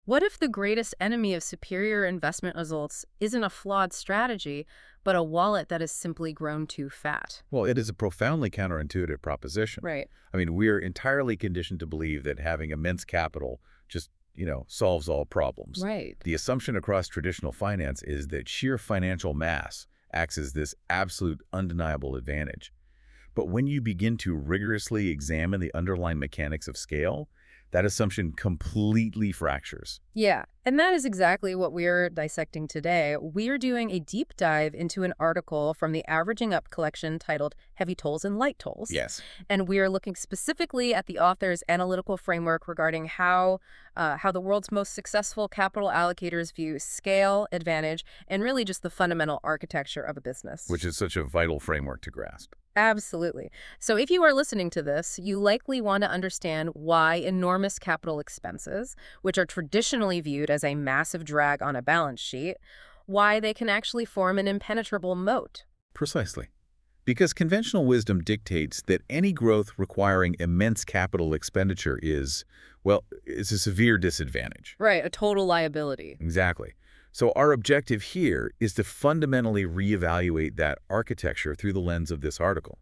What if the greatest enemy of superior investment results isn't a flawed strategy, but a wallet that has simply grown too fat? Well, it is a profoundly counterintuitive proposition. Right. I mean, we're entirely conditioned to believe that having immense capital just, solves all problems. Right. The assumption across traditional finance is that sheer financial mass acts as this absolute undeniable advantage. But when you begin to rigorously examine the underlying mechanics of scale, that assumption completely fractures. Yeah, and that is exactly what we're dissecting today. We're doing a deep dive into an article from the Averaging Up collection titled Heavy Tolls and Light Tolls. Yes. And we are looking specifically at the author's analytical framework regarding how the world's most successful capital allocators view scale, advantage, and really just the fundamental architecture of a business. Which is such a vital framework to grasp. Absolutely. So if you are listening to this, you likely want to understand why enormous capital expenses, which are traditionally viewed as a massive drag on a balance sheet, why they can actually form an impenetrable moat. Precisely. Because conventional wisdom dictates that any growth requiring immense capital expenditure is a severe disadvantage. Right, a total liability. Exactly. So our objective here is to fundamentally reevaluate that architecture through the lens of this article.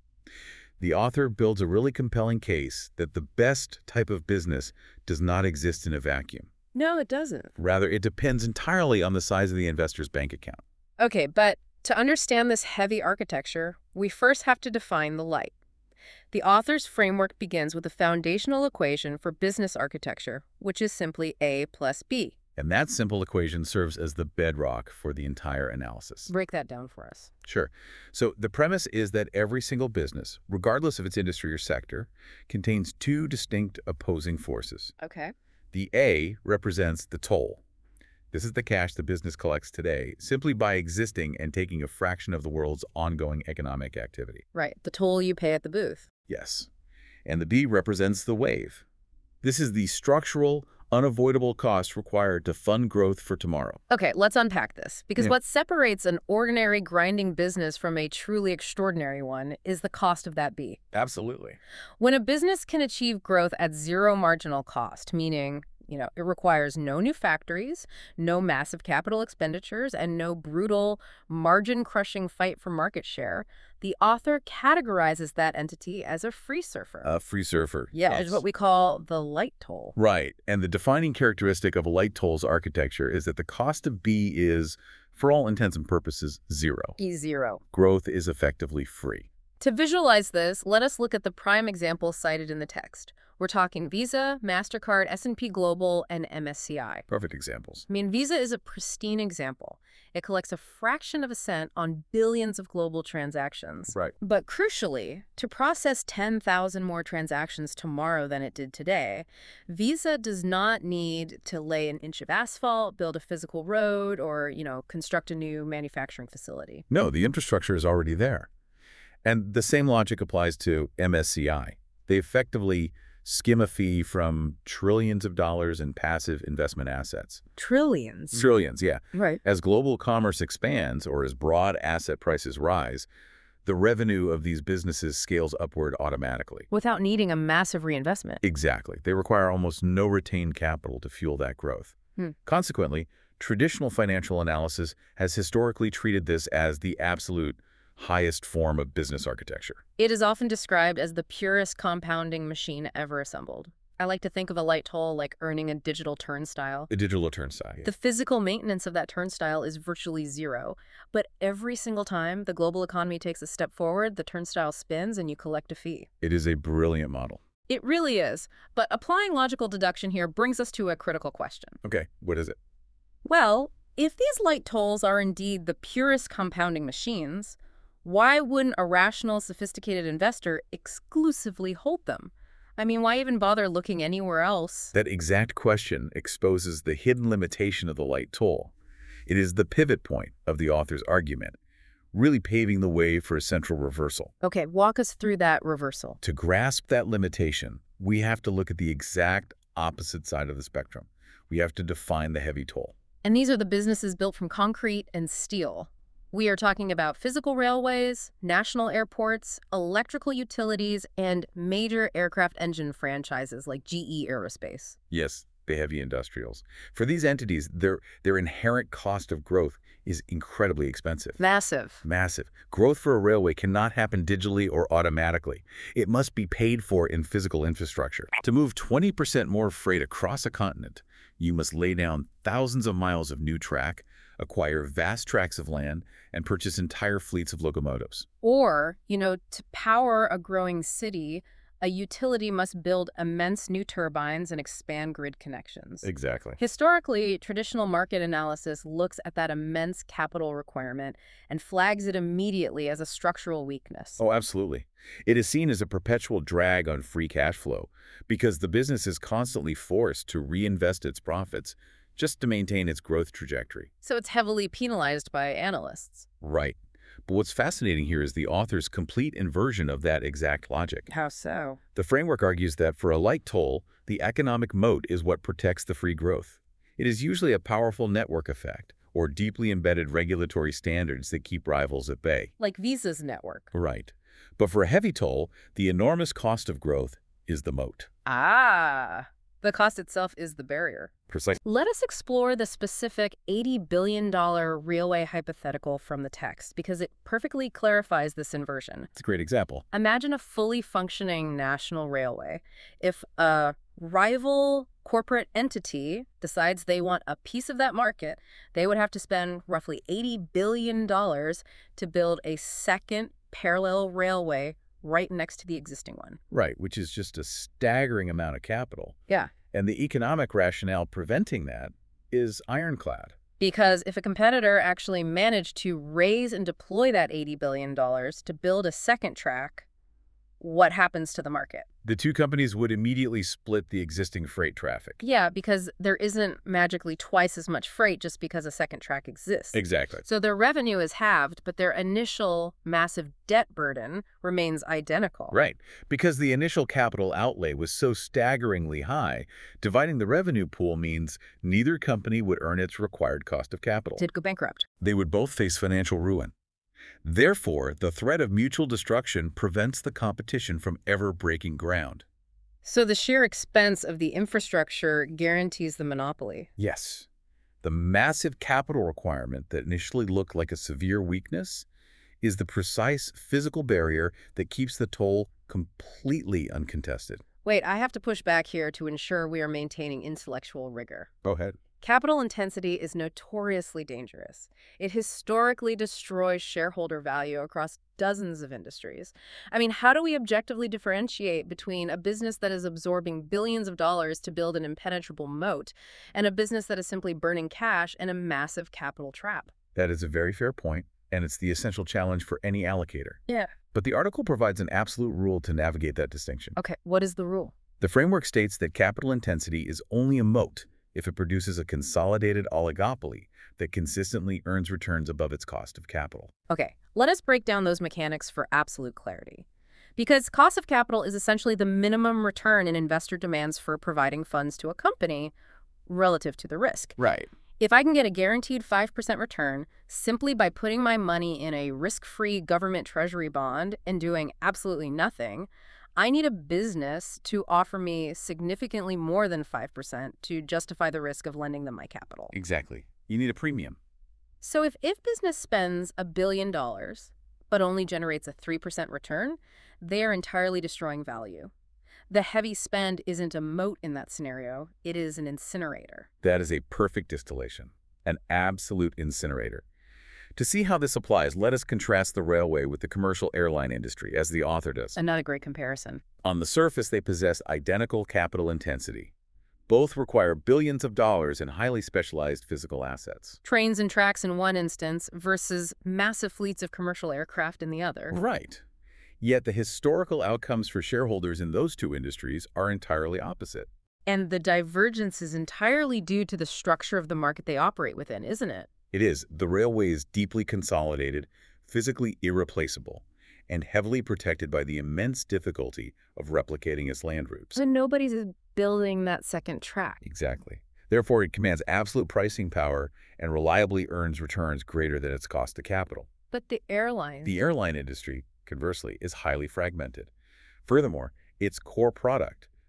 The author builds a really compelling case that the best type of business does not exist in a vacuum. No, it doesn't. Rather, it depends entirely on the size of the investor's bank account. Okay, but to understand this heavy architecture, we first have to define the light. The author's framework begins with a foundational equation for business architecture, which is simply A plus B. And that simple equation serves as the bedrock for the entire analysis. Break that down for us. Sure. So the premise is that every single business, regardless of its industry or sector, contains two distinct opposing forces. Okay. The A represents the toll. This is the cash the business collects today simply by existing and taking a fraction of the world's ongoing economic activity. Right, the toll you pay at the booth. Yes. And the B represents the wave. This is the structural, unavoidable cost required to fund growth for tomorrow. Okay, let's unpack this. Because Yeah. what separates an ordinary grinding business from a truly extraordinary one is the cost of that B. Absolutely. When a business can achieve growth at zero marginal cost, meaning, it requires no new factories, no massive capital expenditures, and no brutal, margin-crushing fight for market share, the author categorizes that entity as a free surfer. A free surfer. Yeah, Yes. it's what we call the light toll. Right. And the defining characteristic of a light toll's architecture is that the cost of B is, for all intents and purposes, zero. E0. Growth is effectively free. To visualize this, let us look at the prime examples cited in the text. We're talking Visa, MasterCard, S&P Global, and MSCI. Perfect examples. I mean, Visa is a pristine example. It collects a fraction of a cent on billions of global transactions. Right. But crucially, to process 10,000 more transactions tomorrow than it did today, Visa does not need to lay an inch of asphalt, build a physical road, or, construct a new manufacturing facility. No, the infrastructure is already there. And the same logic applies to MSCI. They effectively skim a fee from trillions of dollars in passive investment assets. Trillions. Trillions, yeah. Right. As global commerce expands or as broad asset prices rise, the revenue of these businesses scales upward automatically. Without needing a massive reinvestment. Exactly. They require almost no retained capital to fuel that growth. Consequently, traditional financial analysis has historically treated this as the absolute highest form of business architecture. It is often described as the purest compounding machine ever assembled. I like to think of a light toll like earning a digital turnstile. A digital turnstile. Yeah. The physical maintenance of that turnstile is virtually zero. But every single time the global economy takes a step forward, the turnstile spins and you collect a fee. It is a brilliant model. It really is. But applying logical deduction here brings us to a critical question. Okay, what is it? Well, if these light tolls are indeed the purest compounding machines, why wouldn't a rational, sophisticated investor exclusively hold them? I mean, why even bother looking anywhere else? That exact question exposes the hidden limitation of the light toll. It is the pivot point of the author's argument, really paving the way for a central reversal. Okay, walk us through that reversal. To grasp that limitation, we have to look at the exact opposite side of the spectrum. We have to define the heavy toll. And these are the businesses built from concrete and steel. We are talking about physical railways, national airports, electrical utilities, and major aircraft engine franchises like GE Aerospace. Yes, the heavy industrials. For these entities, their inherent cost of growth is incredibly expensive. Massive. Massive. Growth for a railway cannot happen digitally or automatically. It must be paid for in physical infrastructure. To move 20% more freight across a continent, you must lay down thousands of miles of new track, acquire vast tracts of land, and purchase entire fleets of locomotives. Or, to power a growing city, a utility must build immense new turbines and expand grid connections. Exactly. Historically, traditional market analysis looks at that immense capital requirement and flags it immediately as a structural weakness. Oh, absolutely. It is seen as a perpetual drag on free cash flow because the business is constantly forced to reinvest its profits just to maintain its growth trajectory. So it's heavily penalized by analysts. Right. But what's fascinating here is the author's complete inversion of that exact logic. How so? The framework argues that for a light toll, the economic moat is what protects the free growth. It is usually a powerful network effect or deeply embedded regulatory standards that keep rivals at bay. Like Visa's network. Right. But for a heavy toll, the enormous cost of growth is the moat. Ah, the cost itself is the barrier. Precisely. Let us explore the specific $80 billion railway hypothetical from the text because it perfectly clarifies this inversion. It's a great example. Imagine a fully functioning national railway. If a rival corporate entity decides they want a piece of that market, they would have to spend roughly $80 billion to build a second parallel railway right next to the existing one. Right, which is just a staggering amount of capital. Yeah. And the economic rationale preventing that is ironclad. Because if a competitor actually managed to raise and deploy that $80 billion to build a second track, what happens to the market? The two companies would immediately split the existing freight traffic. Yeah, because there isn't magically twice as much freight just because a second track exists. Exactly. So their revenue is halved, but their initial massive debt burden remains identical. Right. Because the initial capital outlay was so staggeringly high, dividing the revenue pool means neither company would earn its required cost of capital. Did go bankrupt. They would both face financial ruin. Therefore, the threat of mutual destruction prevents the competition from ever breaking ground. So the sheer expense of the infrastructure guarantees the monopoly. Yes. The massive capital requirement that initially looked like a severe weakness is the precise physical barrier that keeps the toll completely uncontested. Wait, I have to push back here to ensure we are maintaining intellectual rigor. Go ahead. Capital intensity is notoriously dangerous. It historically destroys shareholder value across dozens of industries. I mean, how do we objectively differentiate between a business that is absorbing billions of dollars to build an impenetrable moat and a business that is simply burning cash in a massive capital trap? That is a very fair point, and it's the essential challenge for any allocator. Yeah. But the article provides an absolute rule to navigate that distinction. Okay, what is the rule? The framework states that capital intensity is only a moat if it produces a consolidated oligopoly that consistently earns returns above its cost of capital. Okay, let us break down those mechanics for absolute clarity. Because cost of capital is essentially the minimum return an investor demands for providing funds to a company relative to the risk. Right. If I can get a guaranteed 5% return simply by putting my money in a risk-free government treasury bond and doing absolutely nothing, I need a business to offer me significantly more than 5% to justify the risk of lending them my capital. Exactly. You need a premium. So if business spends $1 billion but only generates a 3% return, they are entirely destroying value. The heavy spend isn't a moat in that scenario, it is an incinerator. That is a perfect distillation, an absolute incinerator. To see how this applies, let us contrast the railway with the commercial airline industry, as the author does. And not a great comparison. On the surface, they possess identical capital intensity. Both require billions of dollars in highly specialized physical assets. Trains and tracks in one instance versus massive fleets of commercial aircraft in the other. Right. Yet the historical outcomes for shareholders in those two industries are entirely opposite. And the divergence is entirely due to the structure of the market they operate within, isn't it? It is. The railway is deeply consolidated, physically irreplaceable, and heavily protected by the immense difficulty of replicating its land routes. So nobody's building that second track. Exactly. Therefore, it commands absolute pricing power and reliably earns returns greater than its cost of capital. But the airlines... The airline industry, conversely, is highly fragmented. Furthermore, its core product,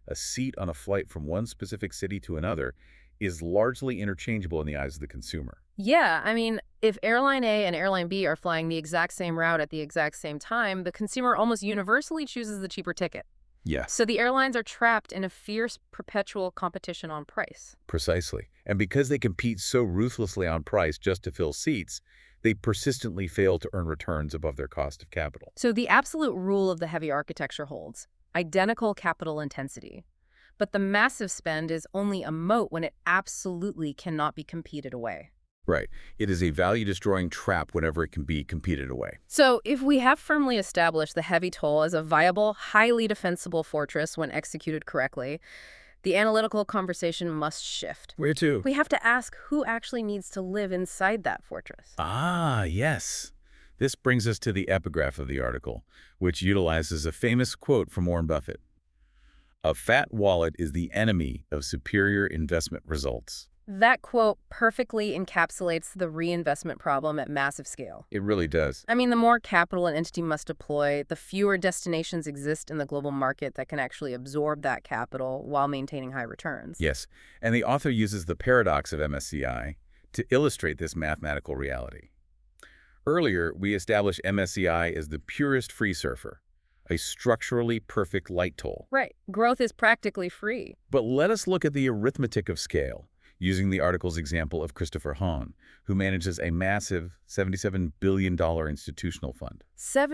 a seat on a flight from one specific city to another, is largely interchangeable in the eyes of the consumer. Yeah, I mean, if Airline A and Airline B are flying the exact same route at the exact same time, the consumer almost universally chooses the cheaper ticket. Yes, So the airlines are trapped in a fierce, perpetual competition on price. precisely. And because they compete so ruthlessly on price just to fill seats, they persistently fail to earn returns above their cost of capital. So the absolute rule of the heavy architecture holds: identical capital intensity. But the massive spend is only a moat when it absolutely cannot be competed away. Right. It is a value-destroying trap whenever it can be competed away. So if we have firmly established the heavy toll as a viable, highly defensible fortress when executed correctly, the analytical conversation must shift. Where to? We have to ask who actually needs to live inside that fortress. Ah, yes. This brings us to the epigraph of the article, which utilizes a famous quote from Warren Buffett. A fat wallet is the enemy of superior investment results. That quote perfectly encapsulates the reinvestment problem at massive scale. It really does. I mean, the more capital an entity must deploy, the fewer destinations exist in the global market that can actually absorb that capital while maintaining high returns. Yes, and the author uses the paradox of MSCI to illustrate this mathematical reality. Earlier, we established MSCI as the purest free surfer, a structurally perfect light toll. Right. Growth is practically free. But let us look at the arithmetic of scale, using the article's example of Christopher Hahn, who manages a massive $77 billion institutional fund.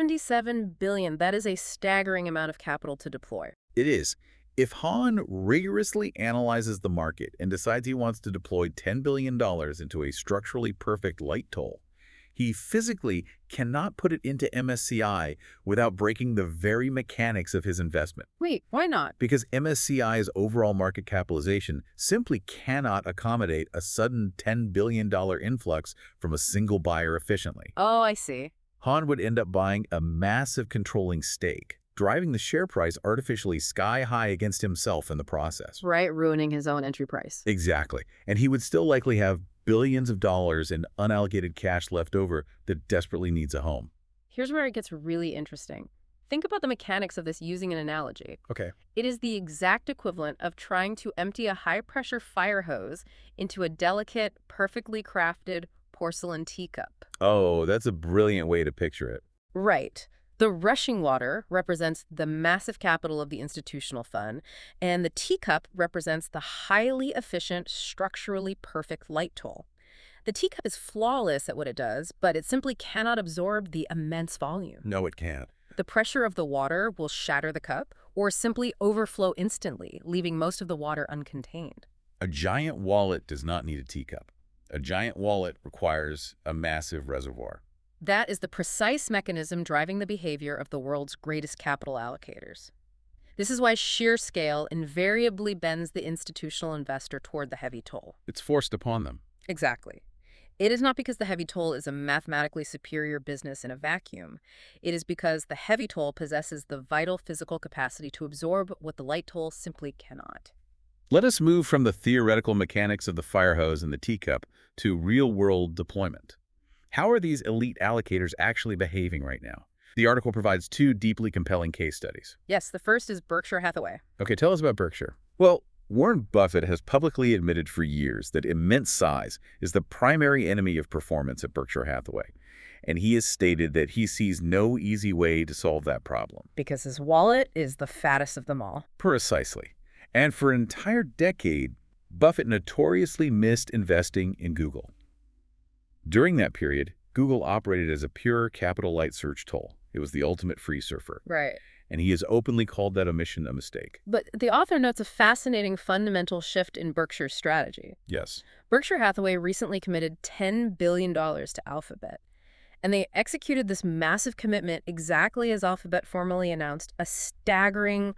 $77 billion. That is a staggering amount of capital to deploy. It is. If Hahn rigorously analyzes the market and decides he wants to deploy $10 billion into a structurally perfect light toll, he physically cannot put it into MSCI without breaking the very mechanics of his investment. Wait, why not? Because MSCI's overall market capitalization simply cannot accommodate a sudden $10 billion influx from a single buyer efficiently. Oh, I see. Hahn would end up buying a massive controlling stake, driving the share price artificially sky high against himself in the process. Right, ruining his own entry price. Exactly. And he would still likely have billions of dollars in unallocated cash left over that desperately needs a home. Here's where it gets really interesting. Think about the mechanics of this using an analogy. Okay. It is the exact equivalent of trying to empty a high-pressure fire hose into a delicate, perfectly crafted porcelain teacup. Oh, that's a brilliant way to picture it. Right. The rushing water represents the massive capital of the institutional fund, and the teacup represents the highly efficient, structurally perfect light toll. The teacup is flawless at what it does, but it simply cannot absorb the immense volume. No, it can't. The pressure of the water will shatter the cup or simply overflow instantly, leaving most of the water uncontained. A giant wallet does not need a teacup. A giant wallet requires a massive reservoir. That is the precise mechanism driving the behavior of the world's greatest capital allocators. This is why sheer scale invariably bends the institutional investor toward the heavy toll. It's forced upon them. Exactly. It is not because the heavy toll is a mathematically superior business in a vacuum. It is because the heavy toll possesses the vital physical capacity to absorb what the light toll simply cannot. Let us move from the theoretical mechanics of the fire hose and the teacup to real-world deployment. How are these elite allocators actually behaving right now? The article provides two deeply compelling case studies. Yes, the first is Berkshire Hathaway. Okay, tell us about Berkshire. Well, Warren Buffett has publicly admitted for years that immense size is the primary enemy of performance at Berkshire Hathaway, and he has stated that he sees no easy way to solve that problem. Because his wallet is the fattest of them all. Precisely. And for an entire decade, Buffett notoriously missed investing in Google. During that period, Google operated as a pure capital-light search tool. It was the ultimate free surfer. Right. And he has openly called that omission a mistake. But the author notes a fascinating fundamental shift in Berkshire's strategy. Yes. Berkshire Hathaway recently committed $10 billion to Alphabet, and they executed this massive commitment exactly as Alphabet formally announced a staggering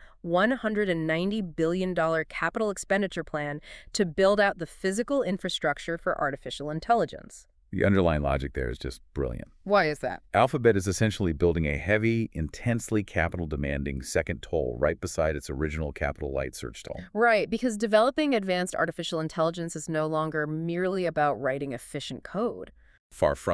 $190 billion capital expenditure plan to build out the physical infrastructure for artificial intelligence. The underlying logic there is just brilliant. Why is that? Alphabet is essentially building a heavy, intensely capital-demanding second toll right beside its original capital-light search tool. Right, because developing advanced artificial intelligence is no longer merely about writing efficient code. Far from it.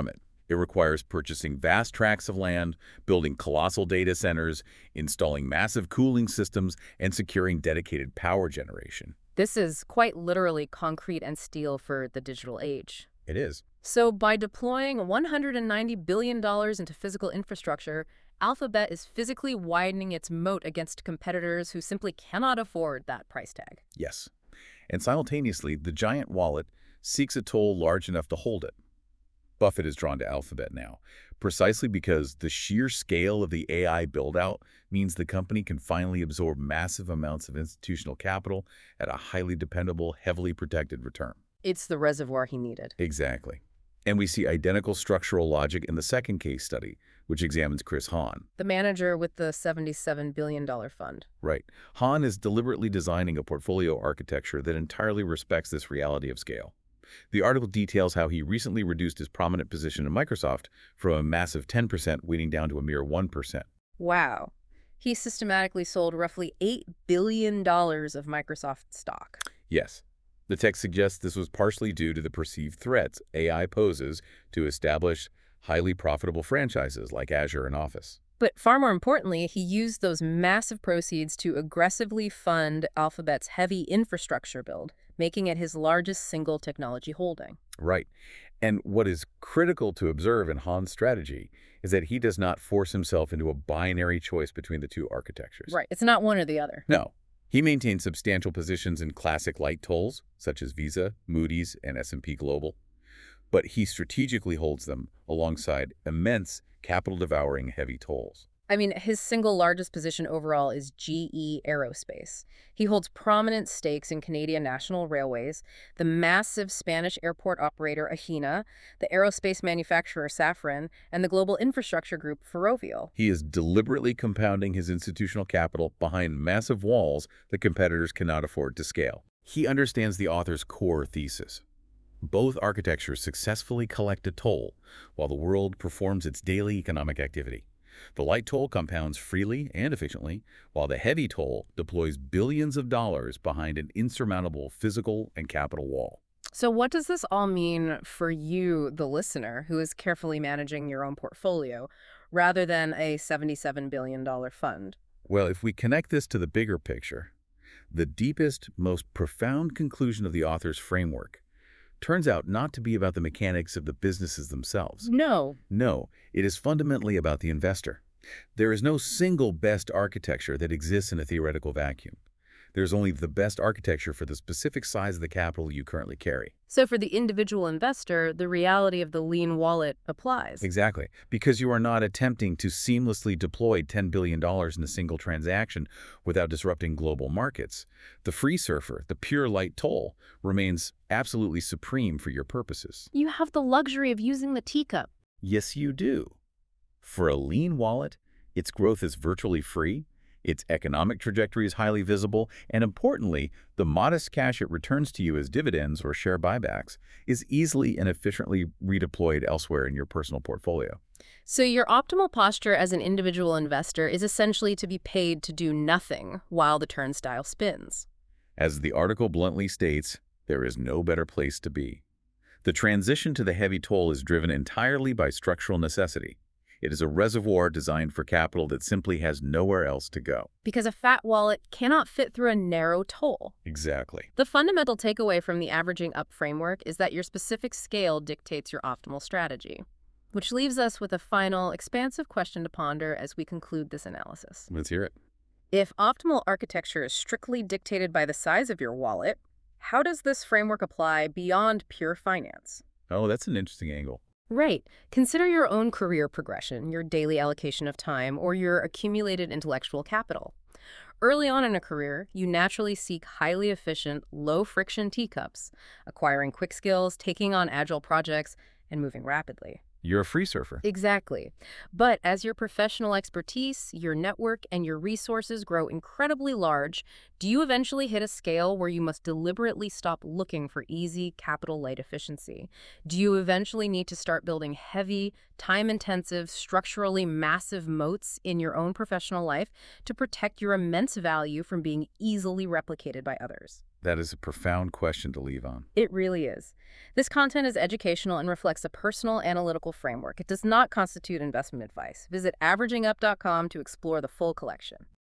It requires purchasing vast tracts of land, building colossal data centers, installing massive cooling systems, and securing dedicated power generation. This is quite literally concrete and steel for the digital age. It is. So by deploying $190 billion into physical infrastructure, Alphabet is physically widening its moat against competitors who simply cannot afford that price tag. Yes. And simultaneously, the giant wallet seeks a toll large enough to hold it. Buffett is drawn to Alphabet now, precisely because the sheer scale of the AI build-out means the company can finally absorb massive amounts of institutional capital at a highly dependable, heavily protected return. It's the reservoir he needed. Exactly. And we see identical structural logic in the second case study, which examines Chris Hahn. The manager with the $77 billion fund. Right. Hahn is deliberately designing a portfolio architecture that entirely respects this reality of scale. The article details how he recently reduced his prominent position in Microsoft from a massive 10% weighting down to a mere 1%. Wow. He systematically sold roughly $8 billion of Microsoft stock. Yes. The text suggests this was partially due to the perceived threats AI poses to establish highly profitable franchises like Azure and Office. But far more importantly, he used those massive proceeds to aggressively fund Alphabet's heavy infrastructure build, making it his largest single technology holding. Right. And what is critical to observe in Hahn's strategy is that he does not force himself into a binary choice between the two architectures. Right. It's not one or the other. No. He maintains substantial positions in classic light tolls, such as Visa, Moody's, and S&P Global. But he strategically holds them alongside immense, capital-devouring heavy tolls. I mean, his single largest position overall is GE Aerospace. He holds prominent stakes in Canadian National Railways, the massive Spanish airport operator Aena, the aerospace manufacturer Safran, and the global infrastructure group Ferrovial. He is deliberately compounding his institutional capital behind massive walls that competitors cannot afford to scale. He understands the author's core thesis. Both architectures successfully collect a toll while the world performs its daily economic activity. The light toll compounds freely and efficiently, while the heavy toll deploys billions of dollars behind an insurmountable physical and capital wall. So what does this all mean for you, the listener, who is carefully managing your own portfolio, rather than a $77 billion fund? Well, if we connect this to the bigger picture, the deepest, most profound conclusion of the author's framework turns out not to be about the mechanics of the businesses themselves. No. No, it is fundamentally about the investor. There is no single best architecture that exists in a theoretical vacuum. There's only the best architecture for the specific size of the capital you currently carry. So for the individual investor, the reality of the lean wallet applies. Exactly, because you are not attempting to seamlessly deploy $10 billion in a single transaction without disrupting global markets. The free surfer, the pure light toll, remains absolutely supreme for your purposes. You have the luxury of using the teacup. Yes, you do. For a lean wallet, its growth is virtually free, its economic trajectory is highly visible, and importantly, the modest cash it returns to you as dividends or share buybacks is easily and efficiently redeployed elsewhere in your personal portfolio. So your optimal posture as an individual investor is essentially to be paid to do nothing while the turnstile spins. As the article bluntly states, there is no better place to be. The transition to the heavy toll is driven entirely by structural necessity. It is a reservoir designed for capital that simply has nowhere else to go. Because a fat wallet cannot fit through a narrow toll. Exactly. The fundamental takeaway from the averaging up framework is that your specific scale dictates your optimal strategy. Which leaves us with a final, expansive question to ponder as we conclude this analysis. Let's hear it. If optimal architecture is strictly dictated by the size of your wallet, how does this framework apply beyond pure finance? Oh, that's an interesting angle. Right. Consider your own career progression, your daily allocation of time, or your accumulated intellectual capital. Early on in a career, you naturally seek highly efficient, low-friction teacups, acquiring quick skills, taking on agile projects, and moving rapidly. You're a free surfer. Exactly. But as your professional expertise, your network, and your resources grow incredibly large, do you eventually hit a scale where you must deliberately stop looking for easy, capital-light efficiency? Do you eventually need to start building heavy, time-intensive, structurally massive moats in your own professional life to protect your immense value from being easily replicated by others? That is a profound question to leave on. It really is. This content is educational and reflects a personal analytical framework. It does not constitute investment advice. Visit averagingup.com to explore the full collection.